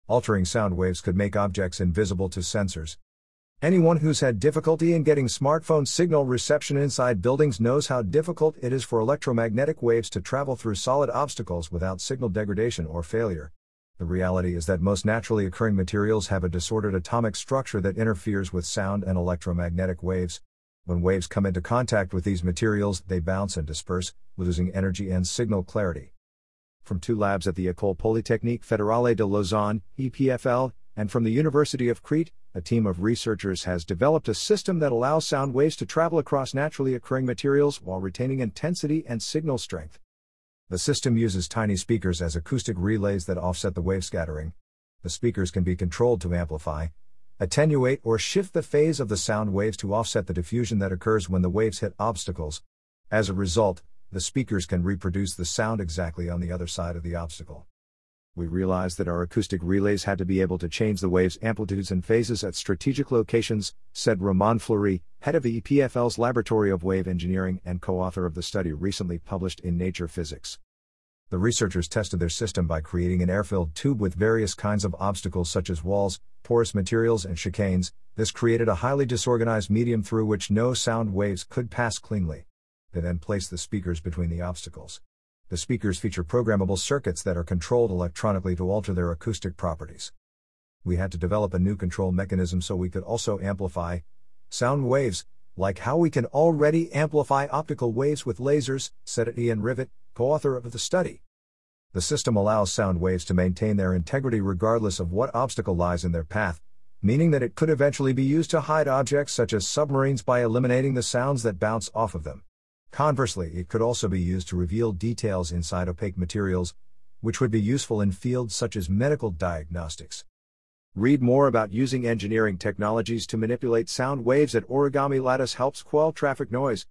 Altering sound waves could make objects invisible to sensors. Anyone who's had difficulty in getting smartphone signal reception inside buildings knows how difficult it is for electromagnetic waves to travel through solid obstacles without signal degradation or failure. The reality is that most naturally occurring materials have a disordered atomic structure that interferes with sound and electromagnetic waves. When waves come into contact with these materials, they bounce and disperse, losing energy and signal clarity. From two labs at the École Polytechnique Fédérale de Lausanne, EPFL, and from the University of Crete, a team of researchers has developed a system that allows sound waves to travel across naturally occurring materials while retaining intensity and signal strength. The system uses tiny speakers as acoustic relays that offset the wave scattering. The speakers can be controlled to amplify, attenuate, or shift the phase of the sound waves to offset the diffusion that occurs when the waves hit obstacles. As a result, the speakers can reproduce the sound exactly on the other side of the obstacle. We realized that our acoustic relays had to be able to change the waves' amplitudes and phases at strategic locations, said Roman Fleury, head of EPFL's Laboratory of Wave Engineering and co-author of the study recently published in Nature Physics. The researchers tested their system by creating an air-filled tube with various kinds of obstacles such as walls, porous materials, and chicanes. This created a highly disorganized medium through which no sound waves could pass cleanly. They then placed the speakers between the obstacles. The speakers feature programmable circuits that are controlled electronically to alter their acoustic properties. We had to develop a new control mechanism so we could also amplify sound waves, like how we can already amplify optical waves with lasers, said Ian Rivet, co-author of the study. The system allows sound waves to maintain their integrity regardless of what obstacle lies in their path, meaning that it could eventually be used to hide objects such as submarines by eliminating the sounds that bounce off of them. Conversely, it could also be used to reveal details inside opaque materials, which would be useful in fields such as medical diagnostics. Read more about using engineering technologies to manipulate sound waves at Origami Lattice helps quell traffic noise.